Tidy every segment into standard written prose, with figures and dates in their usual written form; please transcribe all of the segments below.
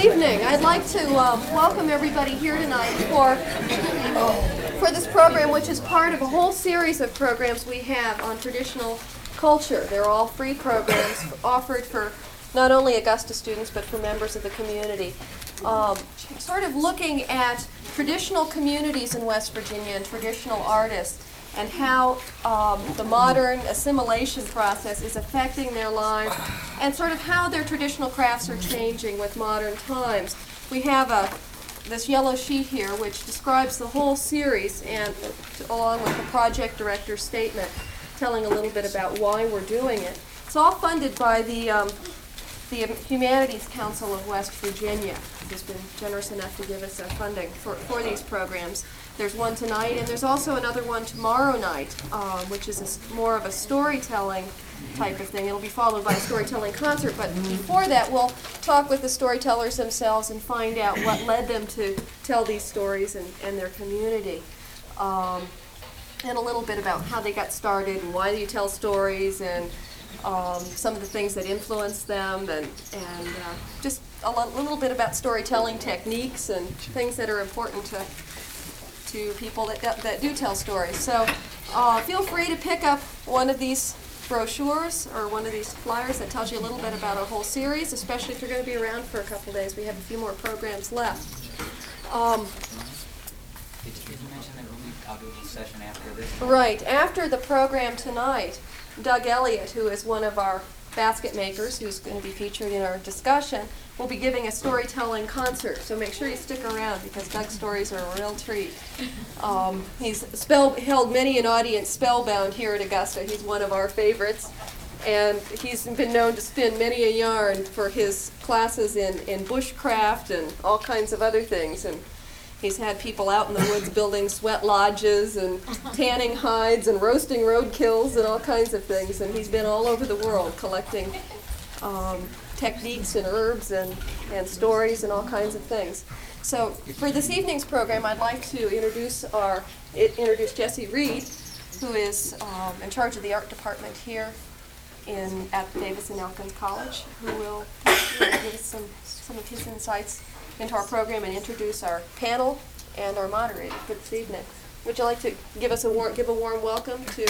evening. I'd like to welcome everybody here tonight for this program, which is part of a whole series of programs we have on traditional culture. They're all free programs offered for not only Augusta students, but for members of the community. Sort of looking at traditional communities in West Virginia and traditional artists, and how the modern assimilation process is affecting their lives, and sort of how their traditional crafts are changing with modern times. We have this yellow sheet here which describes the whole series, and along with the project director's statement telling a little bit about why we're doing it. It's all funded by the Humanities Council of West Virginia, who's been generous enough to give us funding for these programs. There's one tonight, and there's also another one tomorrow night, which is more of a storytelling type of thing. It'll be followed by a storytelling concert, but before that we'll talk with the storytellers themselves and find out what led them to tell these stories and their community. And a little bit about how they got started and why you tell stories, and some of the things that influence them, and just a little bit about storytelling techniques and things that are important to people that do tell stories. So feel free to pick up one of these brochures or one of these flyers that tells you a little bit about our whole series, especially if you're going to be around for a couple days. We have a few more programs left. Did you mention that I'll do a little session after this? Right. After the program tonight, Doug Elliott, who is one of our basket makers, who's going to be featured in our discussion, will be giving a storytelling concert. So make sure you stick around, because Doug's stories are a real treat. He's held many an audience spellbound here at Augusta. He's one of our favorites. And he's been known to spin many a yarn for his classes in bushcraft and all kinds of other things. And he's had people out in the woods building sweat lodges and tanning hides and roasting roadkills and all kinds of things. And he's been all over the world collecting techniques and herbs and stories and all kinds of things. So for this evening's program, I'd like to introduce Jesse Reed, who is in charge of the art department here at Davis and Elkins College, who will give us some of his insights into our program and introduce our panel and our moderator for this evening. Would you like to give a warm welcome to?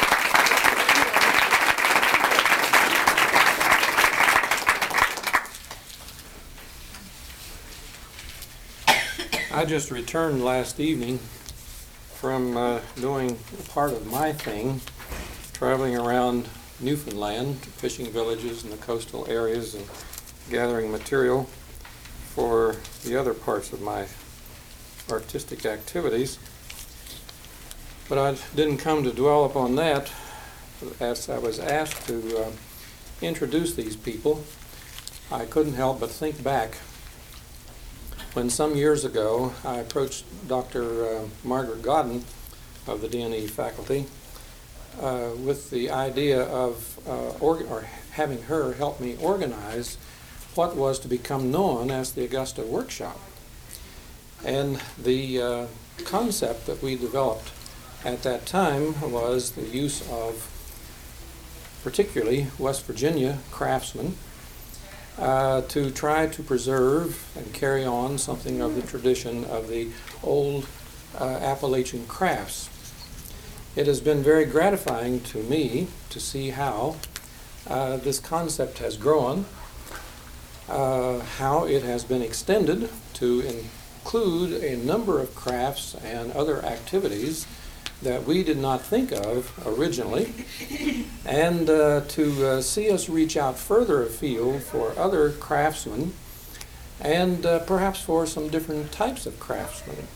I just returned last evening from doing part of my thing, traveling around Newfoundland to fishing villages in the coastal areas and gathering material for the other parts of my artistic activities. But I didn't come to dwell upon that. As I was asked to introduce these people, I couldn't help but think back when some years ago I approached Dr. Margaret Godden of the D&E faculty with the idea of having her help me organize what was to become known as the Augusta Workshop. And the concept that we developed at that time was the use of particularly West Virginia craftsmen to try to preserve and carry on something of the tradition of the old Appalachian crafts. It has been very gratifying to me to see how this concept has grown, how it has been extended to include a number of crafts and other activities that we did not think of originally, and to see us reach out further afield for other craftsmen, and perhaps for some different types of craftsmen.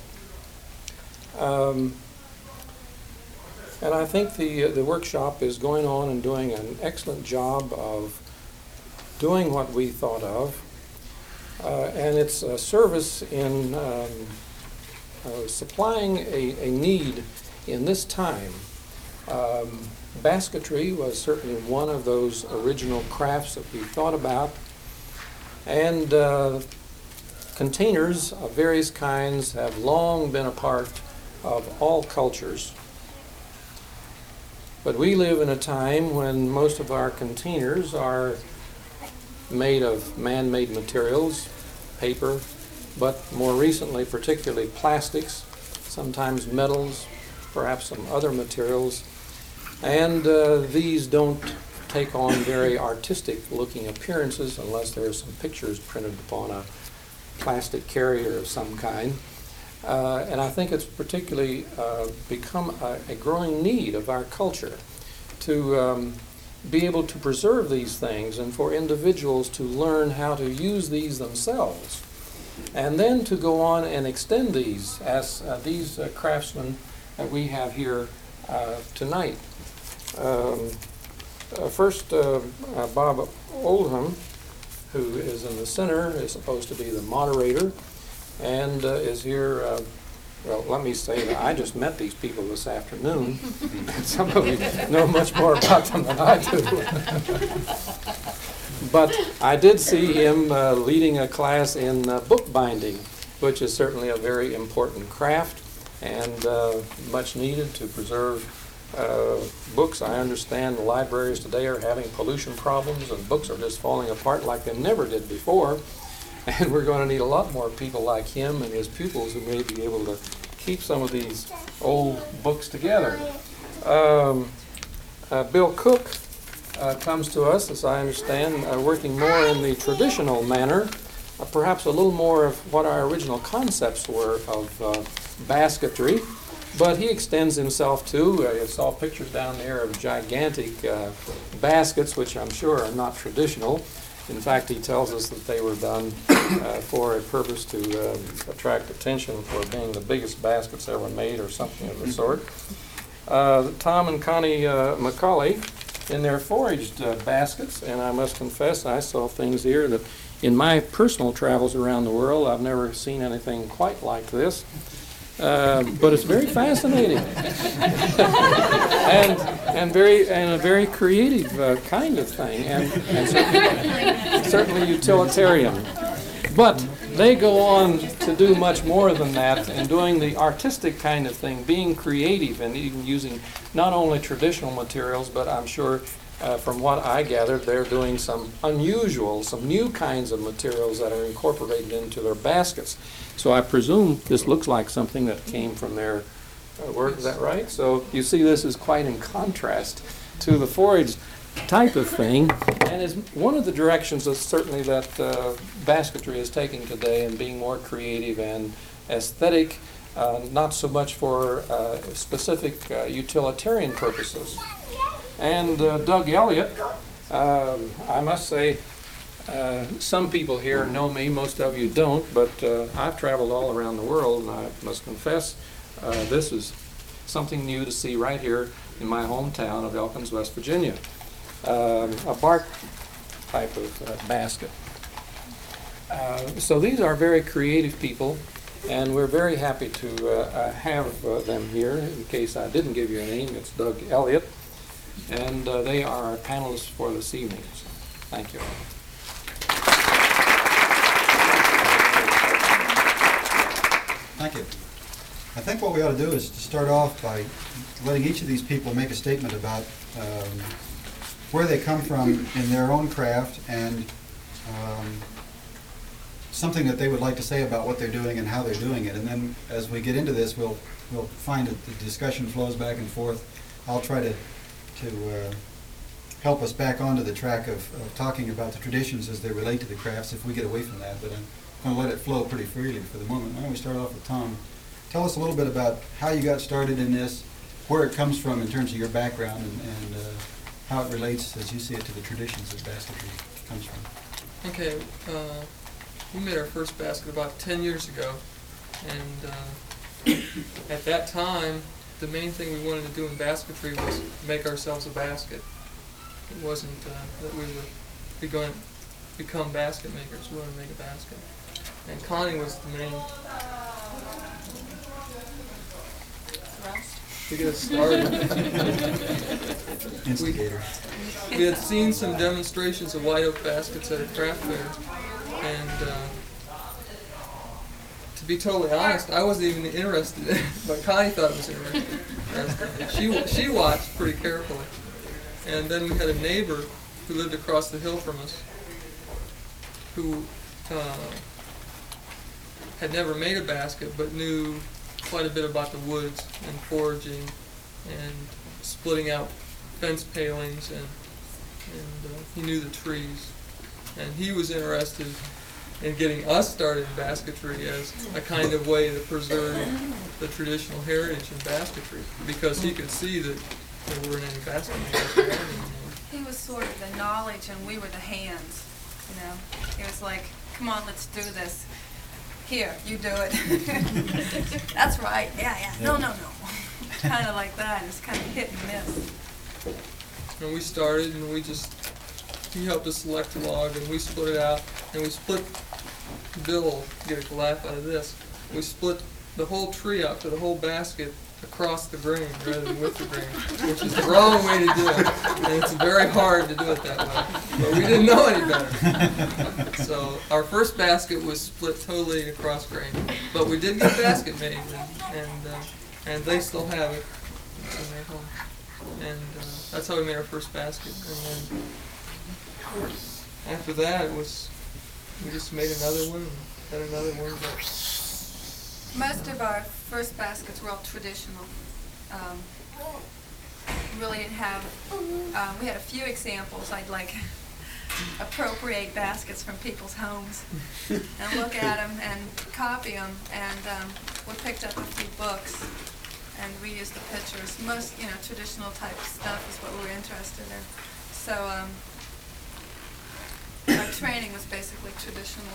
And I think the workshop is going on and doing an excellent job of doing what we thought of, and it's a service in supplying a need in this time. Basketry was certainly one of those original crafts that we thought about, and containers of various kinds have long been a part of all cultures. But we live in a time when most of our containers are made of man-made materials, paper, but more recently particularly plastics, sometimes metals, perhaps some other materials. And these don't take on very artistic looking appearances unless there are some pictures printed upon a plastic carrier of some kind. And I think it's particularly become a growing need of our culture to be able to preserve these things and for individuals to learn how to use these themselves. And then to go on and extend these as these craftsmen that we have here tonight. First, Bob Oldham, who is in the center, is supposed to be the moderator and is here. Well, let me say that I just met these people this afternoon, and some of you know much more about them than I do. But I did see him leading a class in bookbinding, which is certainly a very important craft and much needed to preserve books. I understand the libraries today are having pollution problems and books are just falling apart like they never did before. And we're going to need a lot more people like him and his pupils who may be able to keep some of these old books together. Bill Cook comes to us, as I understand, working more in the traditional manner, perhaps a little more of what our original concepts were of basketry. But he extends himself too. I saw pictures down there of gigantic baskets, which I'm sure are not traditional. In fact, he tells us that they were done for a purpose to attract attention for being the biggest baskets ever made or something of the sort. Tom and Connie McCauley in their foraged baskets, and I must confess I saw things here that in my personal travels around the world I've never seen anything quite like this. But it's very fascinating and a very creative kind of thing, and certainly utilitarian. But they go on to do much more than that in doing the artistic kind of thing, being creative and even using not only traditional materials, but I'm sure from what I gathered, they're doing some unusual, some new kinds of materials that are incorporated into their baskets. So I presume this looks like something that came from their work. Is that right? So you see this is quite in contrast to the foraged type of thing, and is one of the directions that certainly that basketry is taking today and being more creative and aesthetic, not so much for specific utilitarian purposes. And Doug Elliott, I must say, some people here know me, most of you don't, but I've traveled all around the world, and I must confess this is something new to see right here in my hometown of Elkins, West Virginia. A bark type of basket. So these are very creative people, and we're very happy to have them here. In case I didn't give you a name, it's Doug Elliott, and they are our panelists for this evening. So, thank you. Thank you. I think what we ought to do is to start off by letting each of these people make a statement about where they come from in their own craft and something that they would like to say about what they're doing and how they're doing it. And then as we get into this, we'll find that the discussion flows back and forth. I'll try to help us back onto the track of talking about the traditions as they relate to the crafts if we get away from that. But I'm going to let it flow pretty freely for the moment. Why don't we start off with Tom? Tell us a little bit about how you got started in this, where it comes from in terms of your background, and how it relates, as you see it, to the traditions that basketry comes from. Okay, we made our first basket about 10 years ago, and at that time, the main thing we wanted to do in basketry was make ourselves a basket. It wasn't that we were going to become basket makers. We wanted to make a basket. And Connie was the main... To get us started. Instigator. We had seen some demonstrations of white oak baskets at a craft fair, and to be totally honest, I wasn't even interested in it, but Connie thought it was interesting. She watched pretty carefully. And then we had a neighbor who lived across the hill from us who had never made a basket but knew quite a bit about the woods and foraging and splitting out fence palings, and he knew the trees. And he was interested in getting us started in basketry as a kind of way to preserve the traditional heritage in basketry, because he could see that there weren't any basket makers around anymore. He was sort of the knowledge and we were the hands, you know. He was like, come on, let's do this. Here, you do it. That's right, yeah. No. Kind of like that. It's kind of hit and miss. And we started, and he helped us select a log, and we split it out, and we split, Bill will get a laugh out of this, we split the whole tree out for the whole basket across the grain rather than with the grain, which is the wrong way to do it. And it's very hard to do it that way. But we didn't know any better. So our first basket was split totally across grain. But we did get a basket made, and they still have it in their home. And that's how we made our first basket. And then after that, we just made another one, and then another one. Most of our first baskets were all traditional. Really didn't have, we had a few examples. I'd like appropriate baskets from people's homes and look at them and copy them. And we picked up a few books and we used the pictures. Most, traditional type stuff is what we were interested in. So our training was basically traditional.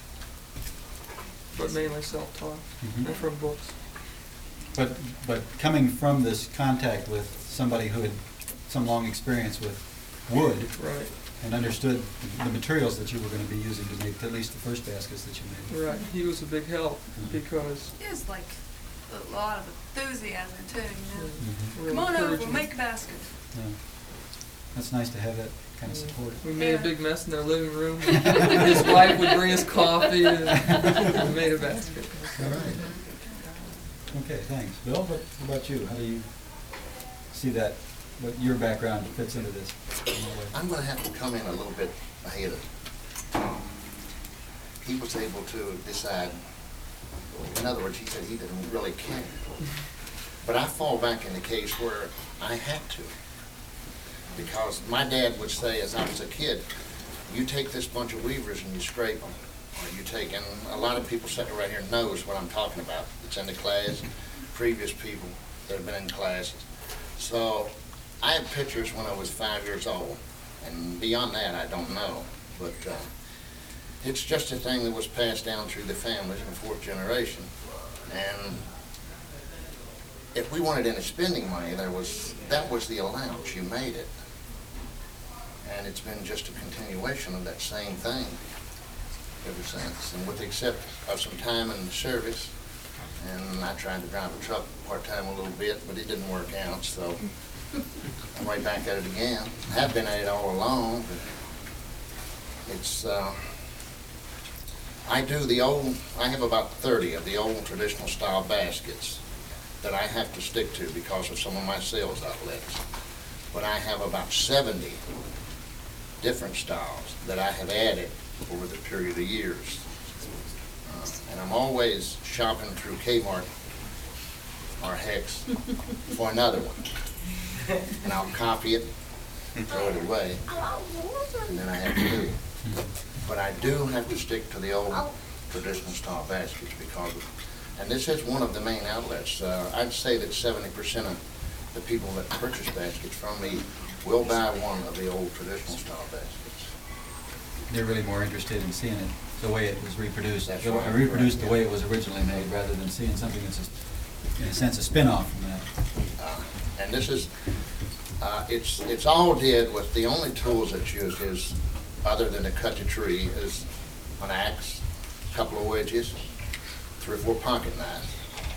But mainly self-taught and from books. But coming from this contact with somebody who had some long experience with wood, right, and understood the materials that you were going to be using to make at least the first baskets that you made. Right, he was a big help because It was like a lot of enthusiasm too, Really Come on over, encouraging. we'll make a basket. Yeah. That's nice to have that kind of support. We made a big mess in their living room. His wife would bring us coffee, and we made a basket. All right. Okay, thanks. Bill, what about you? How do you see that, what your background fits into this? I'm going to have to come in a little bit ahead of Tom. He was able to decide, in other words, he said he didn't really care. But I fall back in the case where I had to. Because my dad would say, as I was a kid, you take this bunch of weavers and you scrape them. Or you take, and a lot of people sitting right here knows what I'm talking about. It's in the class, previous people that have been in classes. So I have pictures when I was 5 years old, and beyond that I don't know. But it's just a thing that was passed down through the families in the fourth generation. And if we wanted any spending money, that was the allowance. You made it. And it's been just a continuation of that same thing ever since. And with the exception of some time in the service, and I tried to drive a truck part-time a little bit, but it didn't work out, so I'm right back at it again. I have been at it all along, but it's, I have about 30 of the old traditional style baskets that I have to stick to because of some of my sales outlets. But I have about 70 different styles that I have added over the period of years. And I'm always shopping through Kmart or Hex for another one. And I'll copy it, throw it away, and then I have to do it. But I do have to stick to the old traditional style baskets because and this is one of the main outlets. I'd say that 70% of the people that purchase baskets from me will buy one of the old traditional style baskets. They're really more interested in seeing it the way it was reproduced. That's right. Reproduced Right, the way yeah. it was originally made, rather than seeing something that's, in a sense, a spin-off from that. And this is, it's all did with the only tools that's used is, other than to cut the tree, is an axe, a couple of wedges, 3 or 4 pocket knives.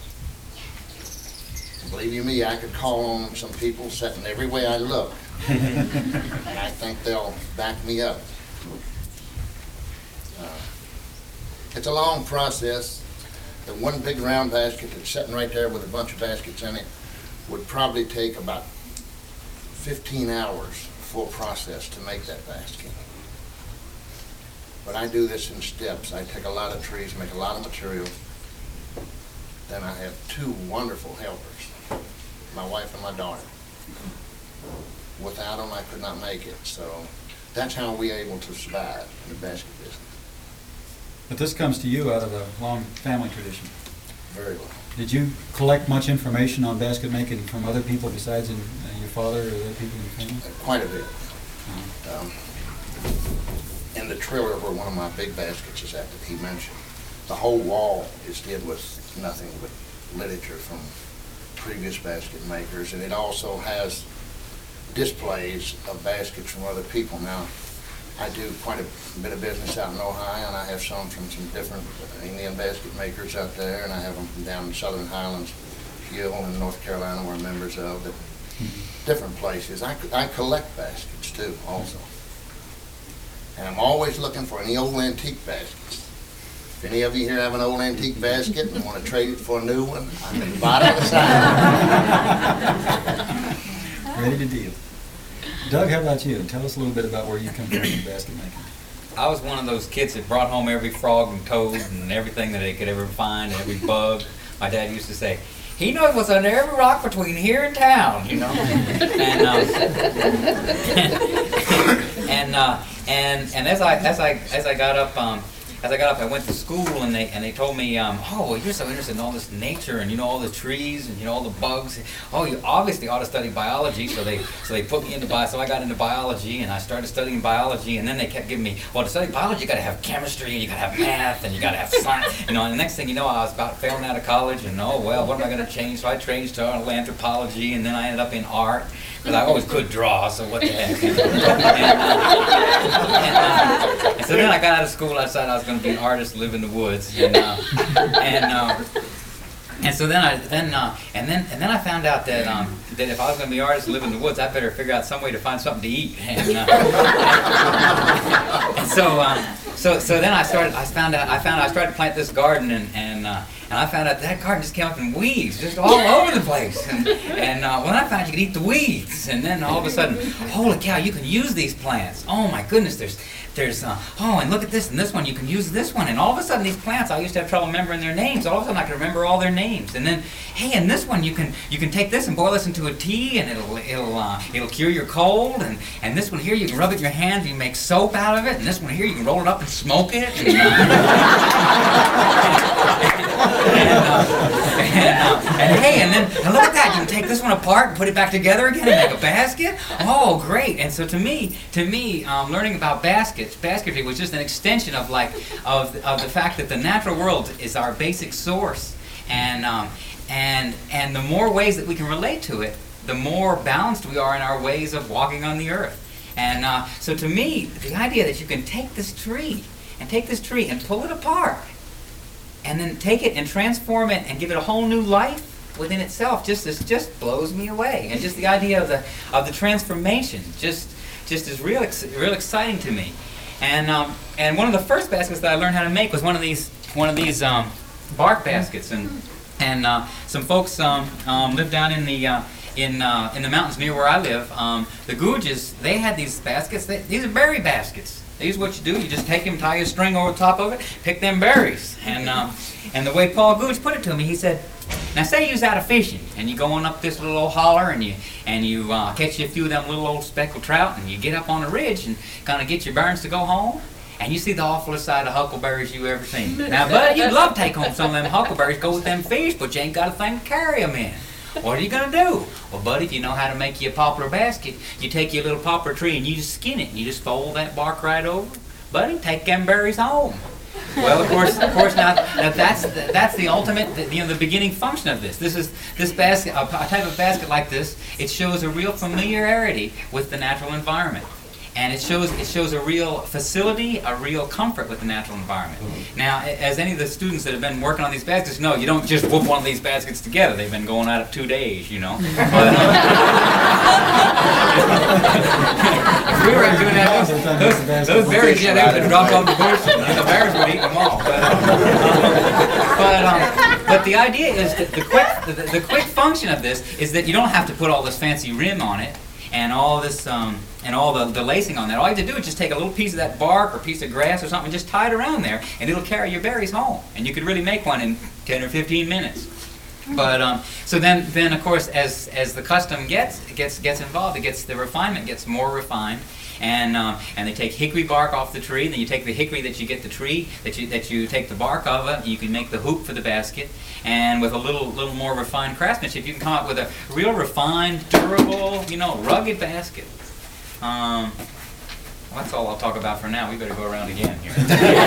And believe you me, I could call on some people sitting every way I look, and I think they'll back me up. It's a long process. The one big round basket that's sitting right there with a bunch of baskets in it would probably take about 15 hours full process to make that basket. But I do this in steps. I take a lot of trees, make a lot of material. Then I have two wonderful helpers, my wife and my daughter. Without them, I could not make it. So that's how we're able to survive in the basket business. But this comes to you out of a long family tradition. Very well. Did you collect much information on basket making from other people besides your father or other people in your family? Quite a bit. In the trailer where one of my big baskets is at that he mentioned, the whole wall is did with nothing but literature from previous basket makers, and it also has displays of baskets from other people. Now, I do quite a bit of business out in Ohio, and I have some from some different Indian basket makers out there, and I have them from down in Southern Highlands, Hill in North Carolina, we're members of, but different places. I collect baskets too, also. And I'm always looking for any old antique baskets. If any of you here have an old antique basket and want to trade it for a new one, I'm at the bottom of the side. Ready to deal. Doug, how about you? Tell us a little bit about where you come from in basket making. I was one of those kids that brought home every frog and toad and everything that they could ever find, every bug. My dad used to say, he knows what's under every rock between here and town, you know. And as I got up, I went to school, and they told me, oh, well, you're so interested in all this nature and all the trees and all the bugs. Oh, you obviously ought to study biology. So they put me into so I got into biology, and I started studying biology. And then they kept giving me, well, to study biology, you got to have chemistry, and you got to have math, and you got to have science. And the next thing you know, I was about failing out of college, and oh well, what am I going to change? So I changed to anthropology, and then I ended up in art because I always could draw. So what the heck? And so then I got out of school. I decided I was going to be an artist, live in the woods, and so then I found out that if I was going to be an artist, live in the woods, I better figure out some way to find something to eat. And so then I started to plant this garden, and I found out that garden just came up in weeds, just all over the place. And when I found out you could eat the weeds, and then all of a sudden, holy cow, you can use these plants. Oh my goodness, there's and look at this, and this one, you can use this one. And all of a sudden, these plants, I used to have trouble remembering their names. All of a sudden, I could remember all their names. And then, hey, and this one, you can take this and boil this into a tea, and it'll cure your cold. And this one here, you can rub it in your hands, and you make soap out of it. And this one here, you can roll it up and smoke it. And look at that, you can take this one apart and put it back together again and make a basket. Oh, great. And so to me, learning about basketry was just an extension of the fact that the natural world is our basic source, and the more ways that we can relate to it, the more balanced we are in our ways of walking on the earth. And so to me, the idea that you can take this tree and pull it apart, and then take it and transform it and give it a whole new life within itself just blows me away. And just the idea of the transformation just is real exciting to me. And one of the first baskets that I learned how to make was one of these bark baskets. And some folks live down in the mountains near where I live. The Guges, they had these baskets. These are berry baskets. These are what you do. You just take them, tie a string over the top of it, pick them berries. And the way Paul Gooch put it to me, he said, now say you was out of fishing, and you go on up this little old holler, and you catch you a few of them little old speckled trout, and you get up on the ridge and kind of get your burns to go home, and you see the awfulest sight of huckleberries you ever seen. Now, bud, you'd love to take home some of them huckleberries, go with them fish, but you ain't got a thing to carry them in. What are you going to do? Well, buddy, if you know how to make you a poplar basket, you take your little poplar tree and you just skin it, and you just fold that bark right over. Buddy, take them berries home. Well, of course, now that's the ultimate, the beginning function of this. This basket, a type of basket like this, it shows a real familiarity with the natural environment. And it shows a real facility, a real comfort with the natural environment. Now, as any of the students that have been working on these baskets know, you don't just whoop one of these baskets together. They've been going at it 2 days, you know. But, if we were doing that, those berries, yeah, they would have dropped off the bush, and the bears would eat them all. But the idea is that the quick function of this is that you don't have to put all this fancy rim on it. and all this and all the lacing on that. All you have to do is just take a little piece of that bark or piece of grass or something and just tie it around there, and it'll carry your berries home. And you could really make one in 10 or 15 minutes. But so then of course as the custom gets involved, the refinement gets more refined, and they take hickory bark off the tree. Then you take the hickory that you get the tree that you take the bark of it. You can make the hoop for the basket, and with a little more refined craftsmanship, you can come up with a real refined, durable, rugged basket. Well, that's all I'll talk about for now. We better go around again here.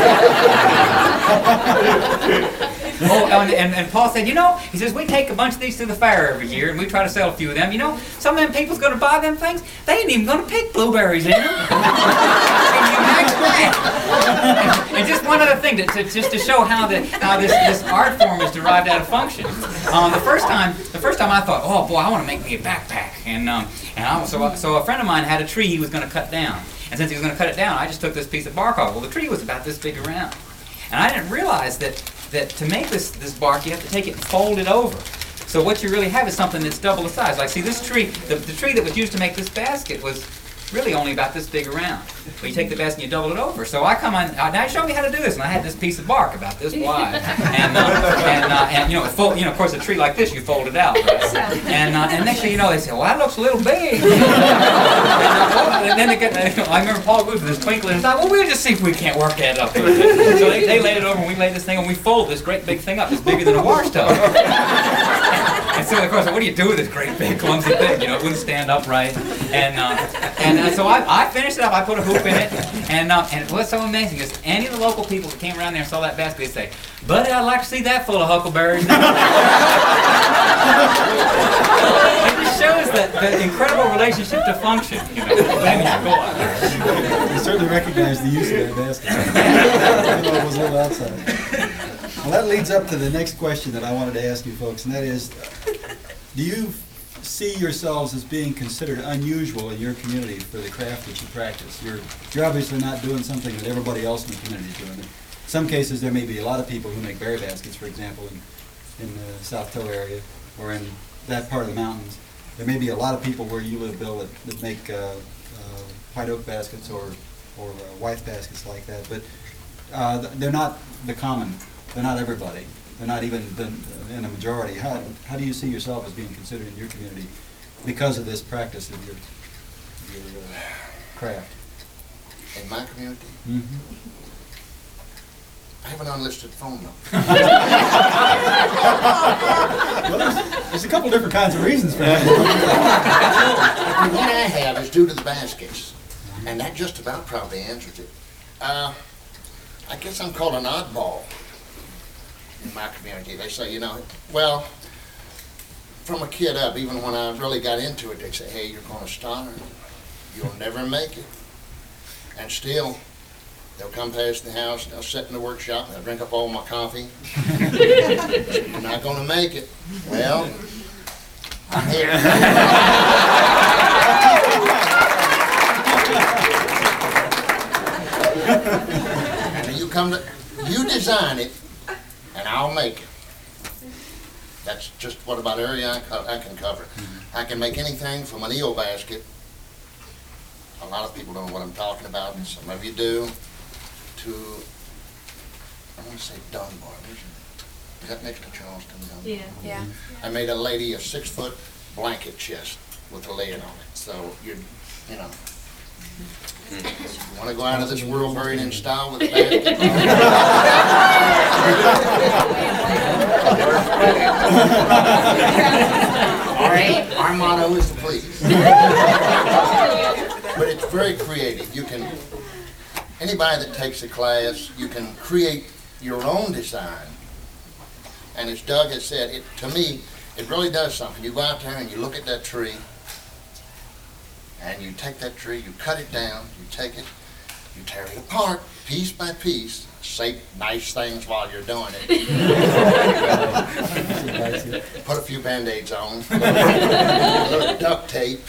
And Paul said, he says, we take a bunch of these to the fair every year, and we try to sell a few of them. Some of them people's going to buy them things. They ain't even going to pick blueberries in them. Can you imagine that? And just one other thing, just to show how this art form is derived out of function. The first time I thought, oh boy, I want to make me a backpack. So a friend of mine had a tree he was going to cut down. And since he was going to cut it down, I just took this piece of bark off. Well, the tree was about this big around. And I didn't realize that to make this bark, you have to take it and fold it over. So what you really have is something that's double the size. Like, see, this tree, the tree that was used to make this basket was really only about this big around. But you take the basket and you double it over. So I come on, now show me how to do this. And I had this piece of bark about this wide. And of course, a tree like this, you fold it out, right? And next thing you know, they say, well, that looks a little big. And then I remember Paul Booth with his twinkling and thought, well, we'll just see if we can't work that up. So they laid it over, and we laid this thing, and we fold this great big thing up. It's bigger than a wash tub. And so, of course, what do you do with this great big clumsy thing? It wouldn't stand upright. And so I finished it up. I put a hoop in it. And what's so amazing is any of the local people that came around there and saw that basket, they'd say, buddy, I'd like to see that full of huckleberries. It just shows the incredible relationship to function. You certainly recognize the use of that basket. Even though it was a little outside. Well, that leads up to the next question that I wanted to ask you folks, and that is, do you see yourselves as being considered unusual in your community for the craft that you practice? You're obviously not doing something that everybody else in the community is doing. In some cases, there may be a lot of people who make berry baskets, for example, in the South Toe area or in that part of the mountains. There may be a lot of people where you live, Bill, that make white oak baskets or white baskets like that, but they're not the common. They're not everybody. They're not even in a majority. How do you see yourself as being considered in your community because of this practice of your craft? In my community? Mm-hmm. I have an unlisted phone number. Well, there's a couple different kinds of reasons for that. The one I have is due to the baskets, and that just about probably answers it. I guess I'm called an oddball in my community. They say, well, from a kid up, even when I really got into it, they say, hey, you're going to stutter. You'll never make it. And still, they'll come past the house, they'll sit in the workshop, and they'll drink up all my coffee. You're not going to make it. Well, I'm here. And you design it, and I'll make it. That's just what about area I can cover. I can make anything from an eel basket. A lot of people don't know what I'm talking about, and some of you do. To, I want to say Dunbar. Is that next to Charleston? Dunbar? Yeah. I made a lady a 6-foot blanket chest with a lid on it. So you want to go out of this world buried in style with a basket? Our motto is to please. But it's very creative. Anybody that takes a class, you can create your own design. And as Doug has said, to me, it really does something. You go out there and you look at that tree, and you take that tree, you cut it down, you take it, you tear it apart, piece by piece, say nice things while you're doing it. Put a few Band-Aids on, a little duct tape.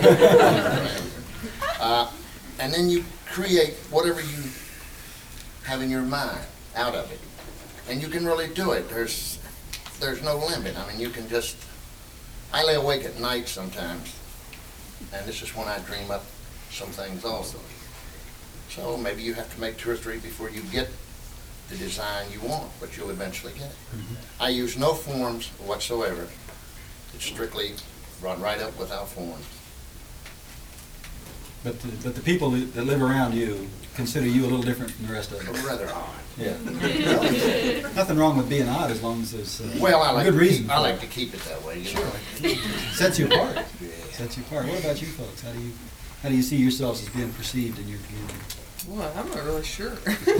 And then you create whatever you have in your mind out of it. And you can really do it. There's no limit. I mean, you can just, I lay awake at night sometimes and this is when I dream up some things also. So maybe you have to make 2 or 3 before you get the design you want, but you'll eventually get it. I use no forms whatsoever. It's strictly run right up without forms. But the people that live around you consider you a little different from the rest of them. Rather odd. Yeah. Nothing wrong with being odd as long as there's Well, I a like good to reason. keep, for I like it. to keep it that way, you know. Sets you apart. Sets you apart. What about you folks? How do you see yourselves as being perceived in your community? Well, I'm not really sure.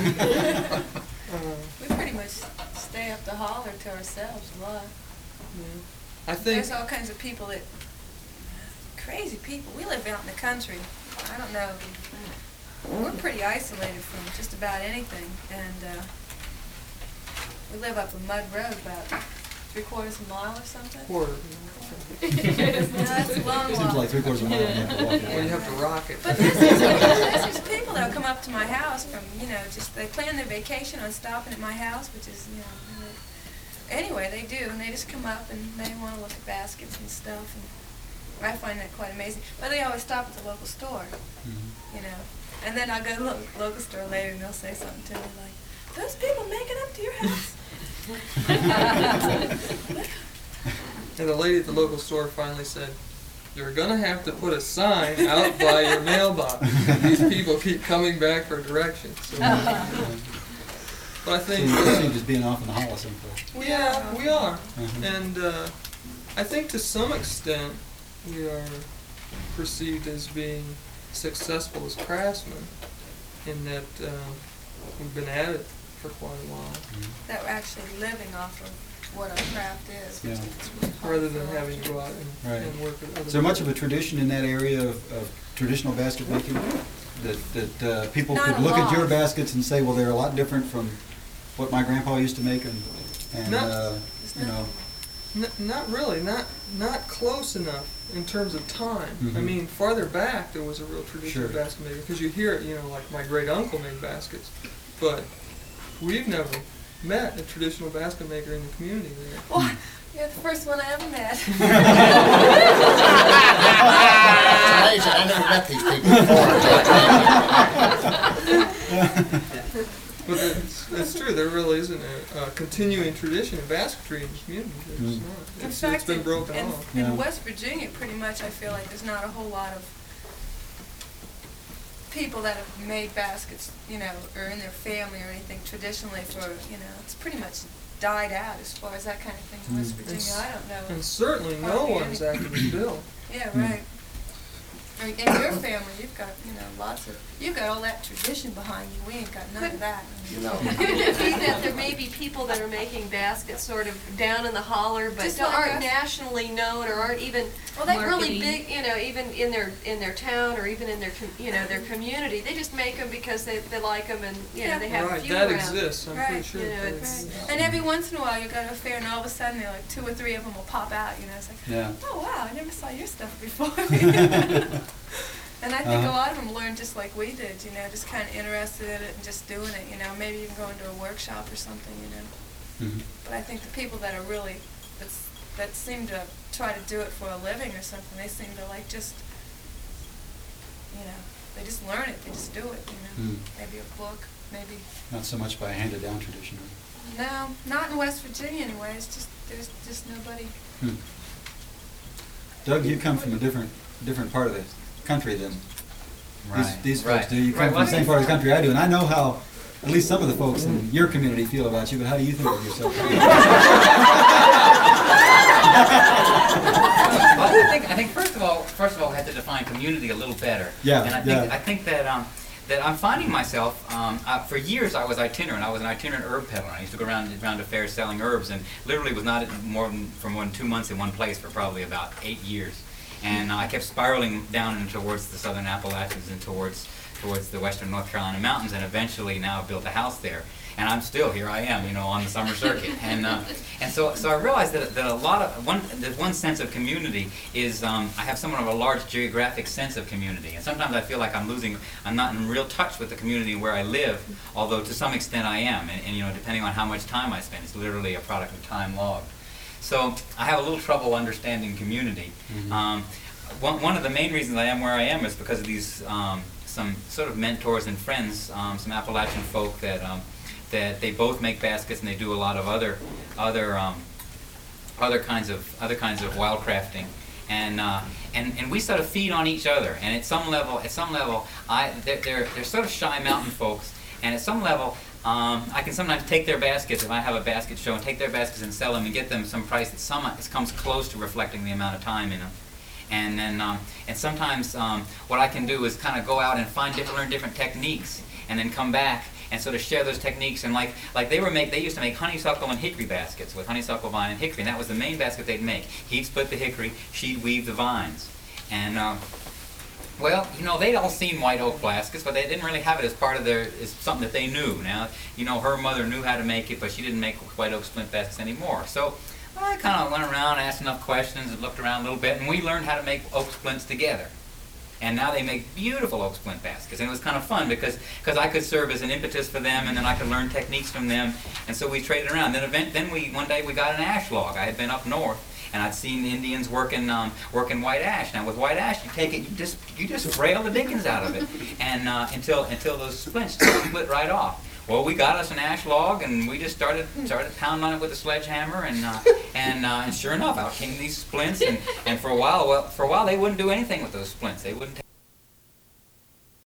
We pretty much stay up the holler to ourselves a lot. I think There's all kinds of people that, crazy people. We live out in the country. I don't know. We're pretty isolated from just about anything. And we live up a mud road about 3/4 of a mile or something. quarter. No, that's a long Seems walk. like 3/4 of a mile. You have to walk it. Well, you have to rock it. But there's these people that'll come up to my house from, just they plan their vacation on stopping at my house, which is, anyway, they do, and they just come up and they want to look at baskets and stuff, and I find that quite amazing. But they always stop at the local store, and then I'll go to the local store later and they'll say something to me like, "Those people make it up to your house?" And the lady at the local store finally said, "You're gonna have to put a sign out by your mailbox. These people keep coming back for directions." So, but I So think you seem just being off in the hollow someplace. we are, Mhm. and I think to some extent we are perceived as being successful as craftsmen, in that we've been at it for quite a while, That we're actually living off of what our craft is, which Yeah. is really hard rather for than a lot having to go out Right. and work with other Is there much of a people. tradition in that area of traditional basket making? That people Not could a look at your lot. baskets and say, well, they're a lot different from what my grandpa used to make, and No. you know, Not really, not close enough in terms of time. I Mhm. mean, farther back there was a real tradition of Sure. basket making, because you hear it, like my great uncle made baskets, but we've never met a traditional basket maker in the community there. Well, you're the first one I ever met. It's amazing, I never met these people before. But it's true, there really isn't a continuing tradition of basketry in the community. There's Mm. not. In It's fact, been broken in, off. Yeah. in West Virginia, pretty much, I feel like there's not a whole lot of people that have made baskets, or in their family or anything traditionally for, it's pretty much died out as far as that kind of thing in West Mm. Virginia. I don't know. And certainly no Hardly one's any. active as Bill. Yeah, Mm. right. I mean, in your family, you've got, you've got all that tradition behind you. We ain't got none of that. You know. Could it be that there may be people that are making baskets sort of down in the holler, but Just that like aren't us. nationally known or aren't even Well, they really marketing. big, even in their town or even in their their community. They just make them because they like them, and Yeah. they have a Right, few that around. exists, I'm pretty Right, sure. you know, that it's- exists. And every once in a while, you go to a fair, and all of a sudden, they're like 2 or 3 of them will pop out. It's like, yeah. oh wow, I never saw your stuff before. And I think Uh-huh. a lot of them learned just like we did, just kind of interested in it and just doing it, maybe even going to a workshop or something, Mhm. But I think the people that are really, that seem to try to do it for a living or something, they seem to like just, they just learn it, they just do it, Mm. Maybe a book, maybe. Not so much by a handed down tradition. No, not in West Virginia anyway, there's just nobody. Hmm. Doug, you come from a different part of the country than these folks do. You come from the same part of the country I do, and I know how at least some of the folks in your community feel about you, but how do you think of yourself? I think first of all, we have to define community a little better. Yeah, And I think that I'm finding myself. For years, I was itinerant. I was an itinerant herb peddler. I used to go around to fairs selling herbs, and literally was not more than 2 months in one place for probably about 8 years. And I kept spiraling down and towards the southern Appalachians and towards the western North Carolina mountains, and eventually now I've built a house there. And I'm still here. I am, on the summer circuit, and so I realized that one sense of community is I have somewhat of a large geographic sense of community, and sometimes I feel like I'm not in real touch with the community where I live, although to some extent I am, and depending on how much time I spend, it's literally a product of time logged. So I have a little trouble understanding community. Mhm. one of the main reasons I am where I am is because of these some sort of mentors and friends, some Appalachian folk that they both make baskets, and they do a lot of other kinds of wildcrafting, and we sort of feed on each other. And at some level, they're sort of shy mountain folks, and at some level, I can sometimes take their baskets if I have a basket show, and take their baskets and sell them and get them some price that comes close to reflecting the amount of time in them. And then, and sometimes what I can do is kind of go out and learn different techniques, and then come back and sort of share those techniques. And like they used to make honeysuckle and hickory baskets with honeysuckle vine and hickory, and that was the main basket they'd make. He'd split the hickory, she'd weave the vines, and well, they'd all seen white oak baskets, but they didn't really have it as part of as something that they knew. Now, her mother knew how to make it, but she didn't make white oak splint baskets anymore. So I kind of went around, asked enough questions, and looked around a little bit, and we learned how to make oak splints together. And now they make beautiful oak splint baskets, and it was kind of fun because I could serve as an impetus for them, and then I could learn techniques from them, and so we traded around. Then one day we got an ash log. I had been up north, and I'd seen the Indians working white ash. Now with white ash, you take it, you just frail the dickens out of it, and until those splints split right off. Well, we got us an ash log, and we just started pounding on it with a sledgehammer, and sure enough, out came these splints. And for a while they wouldn't do anything with those splints. They wouldn't.